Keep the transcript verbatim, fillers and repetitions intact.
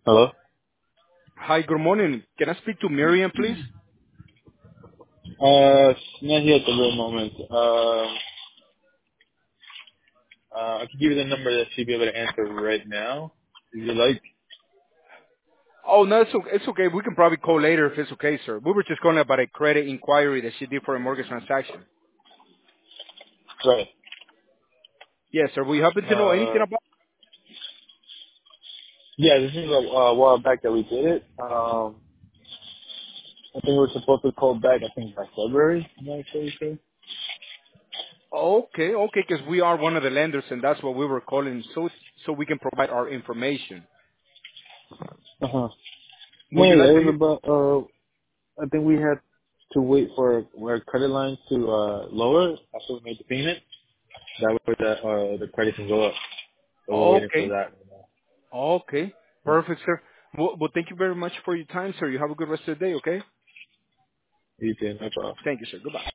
Hello? Hi, good morning. Can I speak to Miriam, please? Uh, she's not here at the real moment. Um, uh, I can give you the number that she'll be able to answer right now, if you like. Oh, no, it's okay. It's okay. We can probably call later if it's okay, sir. We were just calling about a credit inquiry that she did for a mortgage transaction. Right. Yes, sir. We happen to know anything Uh, about? yeah, this is a, a while back that we did it. Um, I think we were supposed to call back, I think, by February. I'm not sure. sure. Okay, okay, because we are one of the lenders, and that's what we were calling, so so we can provide our information. Uh-huh. No, Would you yeah, like it to was hear? about, uh, I think we had to wait for our credit lines to, uh, lower after we made the payment. That way the, uh, the credit can go up. So we're waiting for Okay, that. okay, Yeah. perfect, sir. Well, well, thank you very much for your time, sir. You have a good rest of the day, okay? You too, no problem. Thank you, sir. Goodbye.